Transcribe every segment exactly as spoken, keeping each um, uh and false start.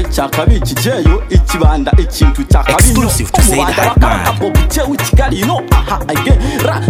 cyakabikijeyo ikibanda ikintu cyakabino umubanda bakakapobuce w'ikigali no aha agera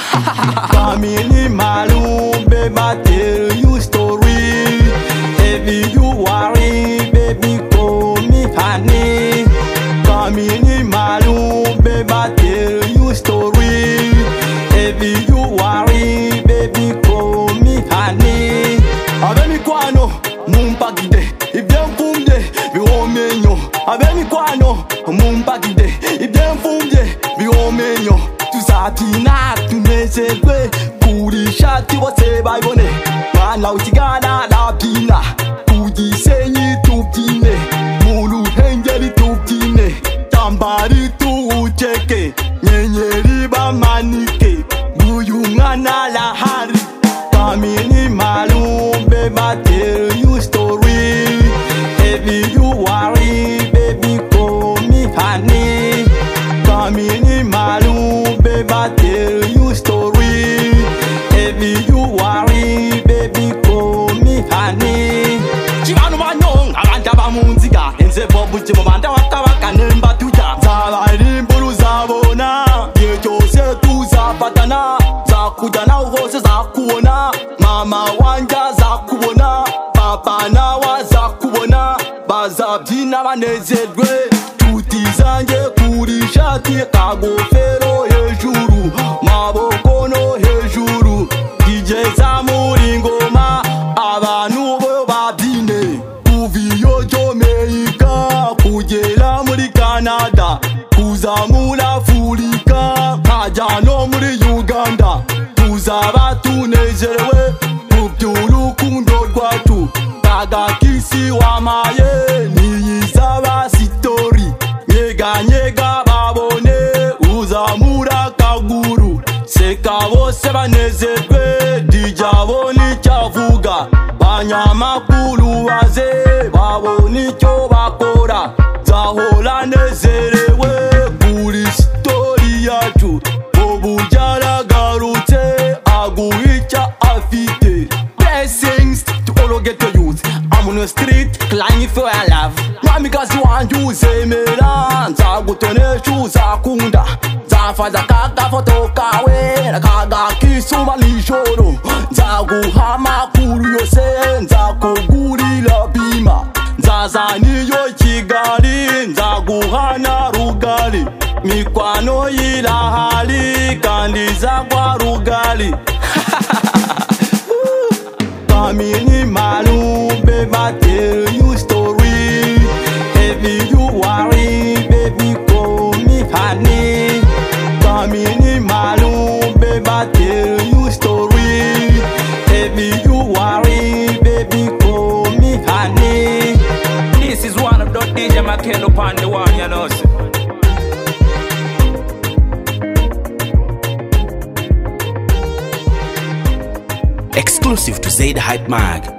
family malumbe battle you story every you worry baby call me honey family malumbe battle you story every you worry baby call me honey abemi kwano mumpagide ibyemfumye biwomenyo abemi kwano mumpagide ibyemfumye biwomenyo tuzatina tunezerwe kurisha tibose bayibone mwana ukigana labina kugisenyi tubyine mu ruhengeri tubyine tambari tuwuceke nyenyeri bamanike nguyu mwana lahari family malumbe battle you story every you worry baby call me honey family malumbe battle you story every you worry baby call me honey chibanu banyonga abantu abamunziga enze bobuje mu banda watabaka nemba tuja zabari mburu zabona yecyose tuzafatana zakujana hose zakubona mama wanja zakubona papa nawe zakubona bazabyina banezerwe tutizange kuri shati kagofero hejuru maboko no hejuru igeza muri ngoma abantu bo babyine kuviyo Jamaica kugera muri Canada kuzamura Afurika nkajya no muri Uganda tuzaba tunezerewe mu by'urukundo rwacu kagakisi wamaye niyizaba sitori nyega nyega babone uzamura kaguru seka bose banezerwe dijaboni cyavuga banyamakuru baze babone icyo bakora zahora nezerewe kuri sitori yacu ubu byaragarutse aguhica afite blessings to all ghetto youth. I'm on the street crying for your love mwami kazi wanjye uzemera nzagutonesha uzakunda nzafaza kagafoto kawe nakagakisuma nijoro nzaguha amakuru yose nzakugurira bima nzazaniyo Kigali nzaguha na Rugari mikwano yirahari kandi zagwa Rugari family malumbe battle you story every you worry baby call me honey family malumbe battle you story every you worry baby call me honey. This is one of the D J Makelo upon the one, you know. Exclusive to Zaid Hype Mag.